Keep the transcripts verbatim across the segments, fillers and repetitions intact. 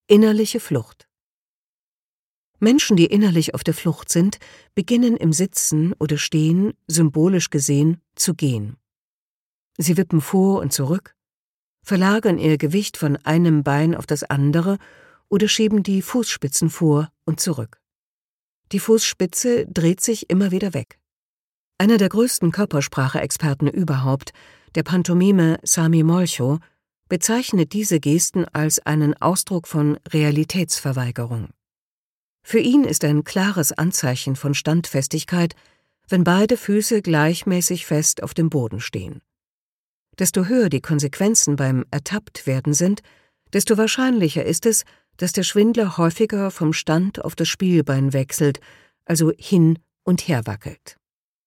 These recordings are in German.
Innerliche Flucht. Menschen, die innerlich auf der Flucht sind, beginnen im Sitzen oder Stehen, symbolisch gesehen, zu gehen. Sie wippen vor und zurück, verlagern ihr Gewicht von einem Bein auf das andere oder schieben die Fußspitzen vor und zurück. Die Fußspitze dreht sich immer wieder weg. Einer der größten Körpersprache-Experten überhaupt, der Pantomime Sami Molcho, bezeichnet diese Gesten als einen Ausdruck von Realitätsverweigerung. Für ihn ist ein klares Anzeichen von Standfestigkeit, wenn beide Füße gleichmäßig fest auf dem Boden stehen. Desto höher die Konsequenzen beim Ertapptwerden sind, desto wahrscheinlicher ist es, dass der Schwindler häufiger vom Stand auf das Spielbein wechselt, also hin und her wackelt.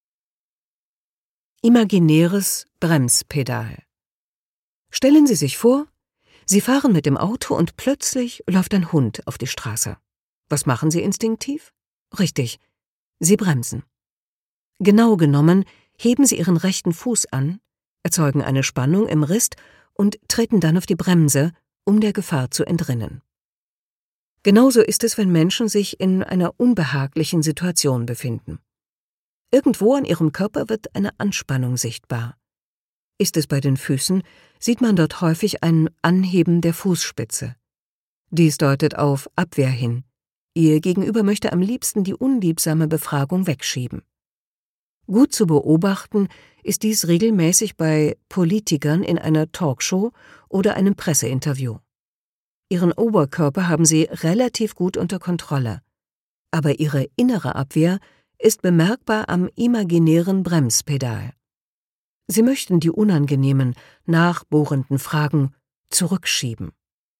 Imaginäres Bremspedal. Stellen Sie sich vor, Sie fahren mit dem Auto und plötzlich läuft ein Hund auf die Straße. Was machen Sie instinktiv? Richtig, Sie bremsen. Genau genommen heben Sie Ihren rechten Fuß an, erzeugen eine Spannung im Rist und treten dann auf die Bremse, um der Gefahr zu entrinnen. Genauso ist es, wenn Menschen sich in einer unbehaglichen Situation befinden. Irgendwo an ihrem Körper wird eine Anspannung sichtbar. Ist es bei den Füßen, sieht man dort häufig ein Anheben der Fußspitze. Dies deutet auf Abwehr hin. Ihr Gegenüber möchte am liebsten die unliebsame Befragung wegschieben. Gut zu beobachten ist dies regelmäßig bei Politikern in einer Talkshow oder einem Presseinterview. Ihren Oberkörper haben sie relativ gut unter Kontrolle, aber ihre innere Abwehr ist bemerkbar am imaginären Bremspedal. Sie möchten die unangenehmen, nachbohrenden Fragen zurückschieben.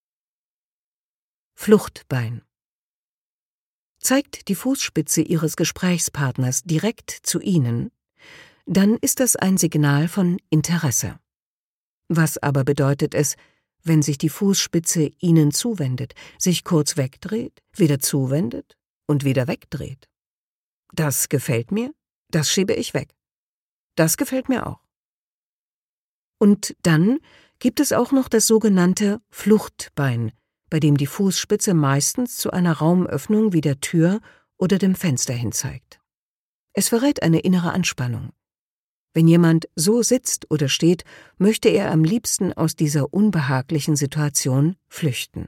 Fluchtbein. Zeigt die Fußspitze Ihres Gesprächspartners direkt zu Ihnen, dann ist das ein Signal von Interesse. Was aber bedeutet es, wenn sich die Fußspitze Ihnen zuwendet, sich kurz wegdreht, wieder zuwendet und wieder wegdreht? Das gefällt mir, das schiebe ich weg. Das gefällt mir auch. Und dann gibt es auch noch das sogenannte Fluchtbein, bei dem die Fußspitze meistens zu einer Raumöffnung wie der Tür oder dem Fenster hin zeigt. Es verrät eine innere Anspannung. Wenn jemand so sitzt oder steht, möchte er am liebsten aus dieser unbehaglichen Situation flüchten.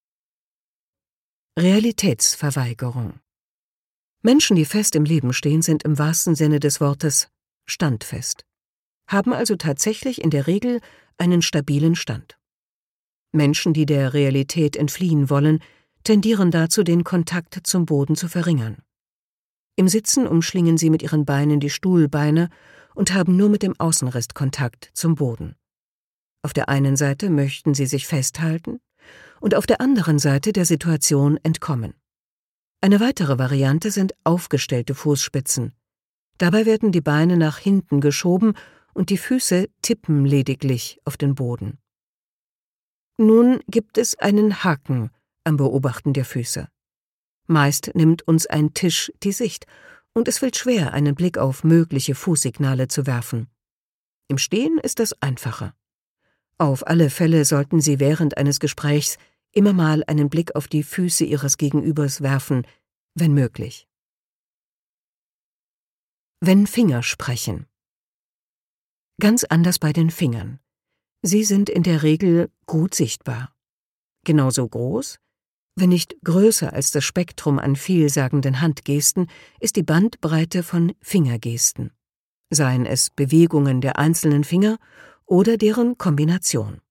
Realitätsverweigerung. Menschen, die fest im Leben stehen, sind im wahrsten Sinne des Wortes standfest, haben also tatsächlich in der Regel einen stabilen Stand. Menschen, die der Realität entfliehen wollen, tendieren dazu, den Kontakt zum Boden zu verringern. Im Sitzen umschlingen sie mit ihren Beinen die Stuhlbeine und haben nur mit dem Außenriss Kontakt zum Boden. Auf der einen Seite möchten sie sich festhalten und auf der anderen Seite der Situation entkommen. Eine weitere Variante sind aufgestellte Fußspitzen. Dabei werden die Beine nach hinten geschoben und die Füße tippen lediglich auf den Boden. Nun gibt es einen Haken am Beobachten der Füße. Meist nimmt uns ein Tisch die Sicht und es fällt schwer, einen Blick auf mögliche Fußsignale zu werfen. Im Stehen ist das einfacher. Auf alle Fälle sollten Sie während eines Gesprächs immer mal einen Blick auf die Füße Ihres Gegenübers werfen, wenn möglich. Wenn Finger sprechen. Ganz anders bei den Fingern. Sie sind in der Regel gut sichtbar. Genauso groß, wenn nicht größer als das Spektrum an vielsagenden Handgesten, ist die Bandbreite von Fingergesten, seien es Bewegungen der einzelnen Finger oder deren Kombination.